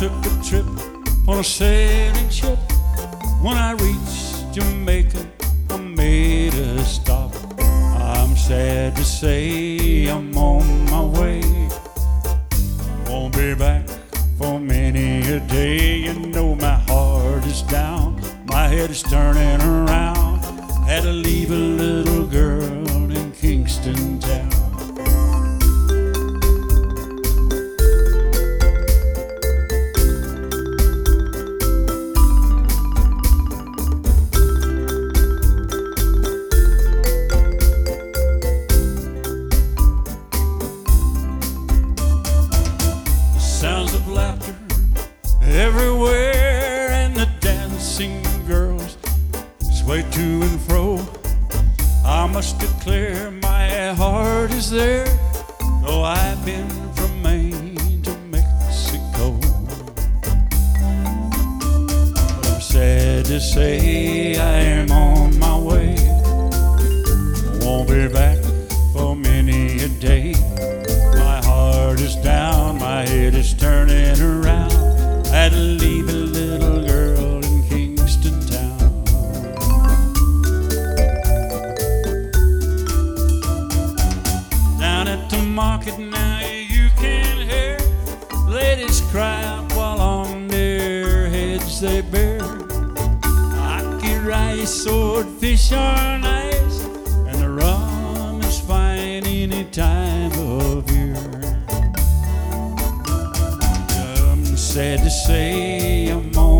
took a trip on a sailing ship. When I reached Jamaica, I made a stop. I'm sad to say I'm on my way. Won't be back for many a day. You know my heart is down, my head is turning around. Had to leave a little girl in Kingston town. Sounds of laughter everywhere, and the dancing girls sway to and fro. I must declare my heart is there, though I've been from Maine to Mexico. I'm sad to say I am on my way. Won't be back for many a day. My heart is down, my head is turning around. I had to leave a little girl in Kingston town. Down at the market now you can hear ladies cry out while on their heads they bear ackee rice, swordfish are nice, and the rum is fine any time of year. I'm sad to say I'm on